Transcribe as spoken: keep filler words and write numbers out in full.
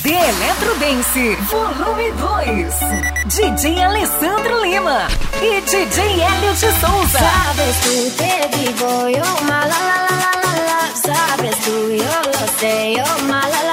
D Eletrodance, volume dois. D J Alessandro Lima e D J Hélio de Souza. Sabes tú, te digo yo, ma la la la la la la. Sabes tú, yo lo sé, yo ma la la.